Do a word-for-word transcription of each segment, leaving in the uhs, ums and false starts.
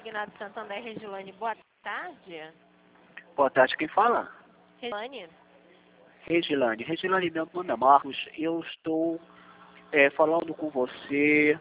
Consignado Santander, Regilane, boa tarde. Boa tarde, quem fala? Regilane. Regilane. Regilane, meu nome é Marcos. Eu estou é, falando com você.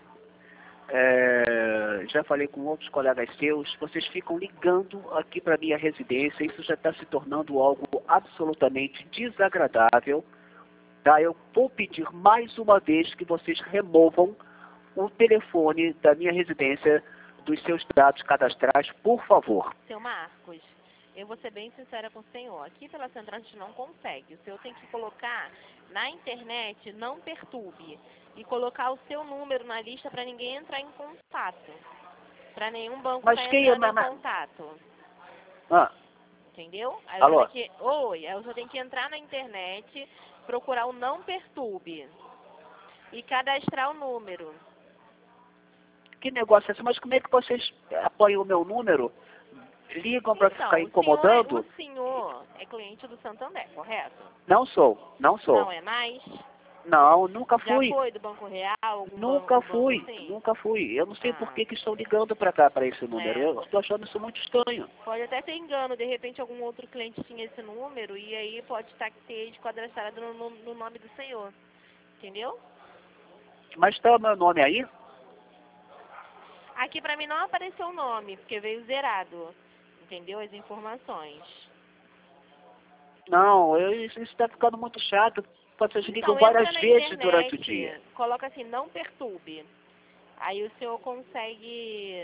É, já falei com outros colegas seus. Vocês ficam ligando aqui para minha residência. Isso já está se tornando algo absolutamente desagradável. Tá? Eu vou pedir mais uma vez que vocês removam o telefone da minha residência dos seus dados cadastrais, por favor. Seu Marcos, eu vou ser bem sincera com o senhor. Aqui pela Central a gente não consegue. O senhor tem que colocar na internet, não perturbe, e colocar o seu número na lista para ninguém entrar em contato. Para nenhum banco Mas estar quem entrando é... em contato. Ah. Entendeu? Aí Alô? você tem que, oi, aí você tem que entrar na internet, procurar o não perturbe e cadastrar o número. Que negócio é esse? Mas como é que vocês apoiam o meu número? Ligam para Então, ficar o incomodando? senhor, é, o senhor é cliente do Santander, correto? Não sou, não sou. Não é mais? Não, nunca Já fui. foi do Banco Real? Algum Nunca banco, fui, banco assim? nunca fui. Eu não sei por Ah, que, que estão ligando para cá, para esse número. é. Eu estou achando isso muito estranho. Pode até ter engano, de repente algum outro cliente tinha esse número e aí pode estar que ter cadastrado no, no, no nome do senhor. Entendeu? Mas está o meu nome aí? Aqui pra mim não apareceu o nome, porque veio zerado. Entendeu? As informações. Não, eu, isso está ficando muito chato. Vocês ligam Então várias entra na vezes internet, durante o dia. coloca assim, não perturbe. Aí o senhor consegue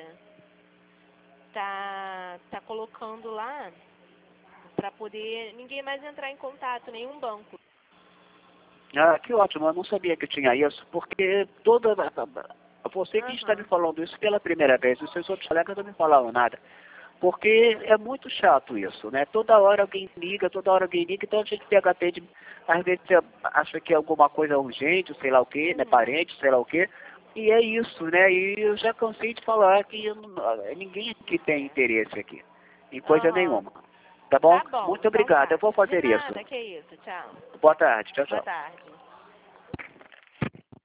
tá, tá colocando lá pra poder ninguém mais entrar em contato, nenhum banco. Ah, que ótimo. Eu não sabia que tinha isso, porque toda... Você que Uhum. está me falando isso pela primeira vez, os seus outros colegas não me falaram nada. Porque é muito chato isso, né? Toda hora alguém liga, toda hora alguém liga, então a gente tem H T de... Às vezes você acha que é alguma coisa urgente, sei lá o quê, né? Uhum. Parente, sei lá o quê. E é isso, né? E eu já cansei de falar que eu não- ninguém aqui tem interesse aqui, em coisa Uhum. nenhuma. Tá bom? Tá bom, Muito então obrigado, tá. eu vou De fazer isso. nada, que isso. Tchau. Boa tarde, tchau, Boa tchau. tarde.